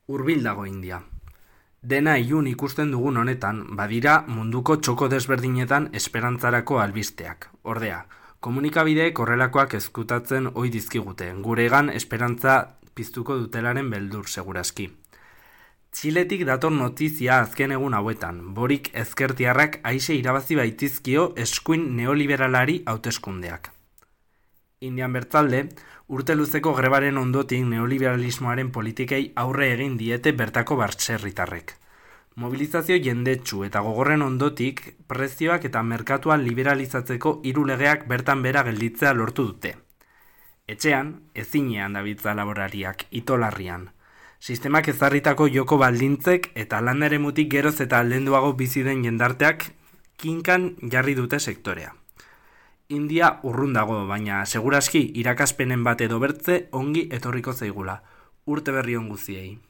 Hurbil dago India. Dena ilun ikusten dugun honetan, badira munduko txoko desberdinetan esperantzarako albisteak. Ordea, komunikabideek horrelakoak ezkutatzen ohi dizkigute, guregan esperantza piztuko dutelaren beldur segurazki. Txiletik dator notizia azken egun hauetan, Borik ezkertiarrak aise irabazi baitizkio eskuin neoliberalari hauteskundeak. Indian bertzalde, urte luzeko grebaren ondotik neoliberalismoaren politikei aurre egin diete bertako baserritarrek. Mobilizazio jendetsu eta gogorren ondotik, prezioak eta merkatuan liberalizatzeko hiru legeak bertan bera gelditzea lortu dute. Etxean, ezinean dabiltza laborariak, itolarrian. Sistemak ezarritako joko baldintzek eta landa eremutik geroz eta aldenduago bizi den jendarteak kinkan jarri dute sektorea. India urrun dago, baina segurazki irakaspenen bat edo bertze ongi etorriko zaigula. Urte berri on guztiei.